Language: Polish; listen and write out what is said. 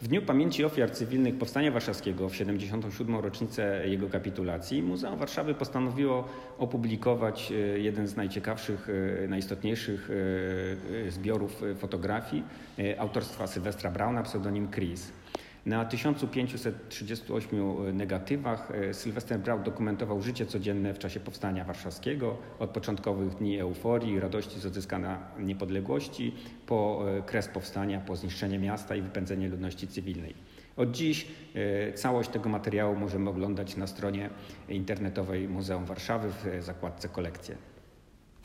W Dniu Pamięci Ofiar Cywilnych Powstania Warszawskiego w 77. rocznicę jego kapitulacji Muzeum Warszawy postanowiło opublikować jeden z najciekawszych, najistotniejszych zbiorów fotografii autorstwa Sylwestra Brauna, pseudonim Chris. Na 1538 negatywach Sylwester Braun dokumentował życie codzienne w czasie Powstania Warszawskiego, od początkowych dni euforii, radości z odzyskania niepodległości, po kres powstania, po zniszczenie miasta i wypędzenie ludności cywilnej. Od dziś całość tego materiału możemy oglądać na stronie internetowej Muzeum Warszawy w zakładce Kolekcje.